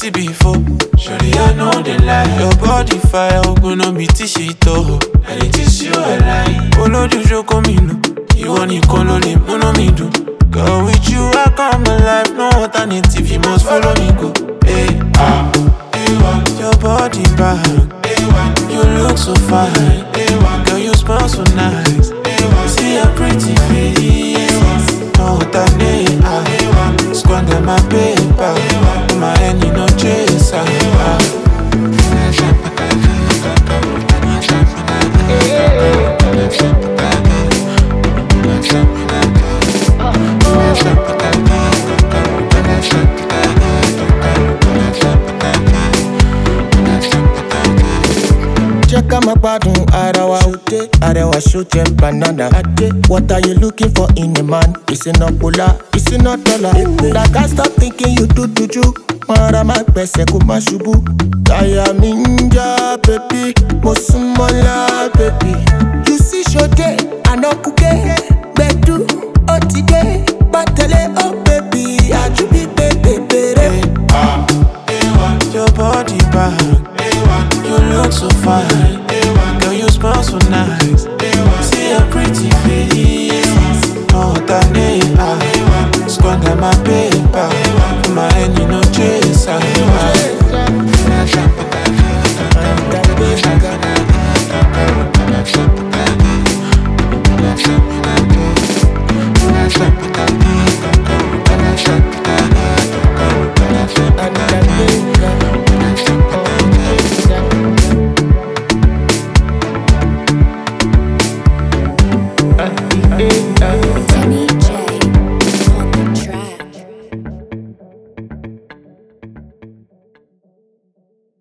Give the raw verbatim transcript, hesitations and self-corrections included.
plenty before. Surely I know the lie. Your body fire, open up me t-shirt oh. And it is you a lie. Follow the joke on me no. You want it call on him, no me do. Girl with you I come alive. No alternative, you must follow me go. Hey, ah, hey, your body bad. You look so fine. Girl you smell so nice. See a pretty face. No alternate, ah. Squander my paper. My hand in no chase, ah. Check out my badun arawa ute arewa shoot them banana. What are you looking for in a man? It's not pula, it's not dollar. Like I stop thinking you do to you. Mara ma pese kuma shubu. Kaya minja baby, mosumola baby. You see shode, I no kuke.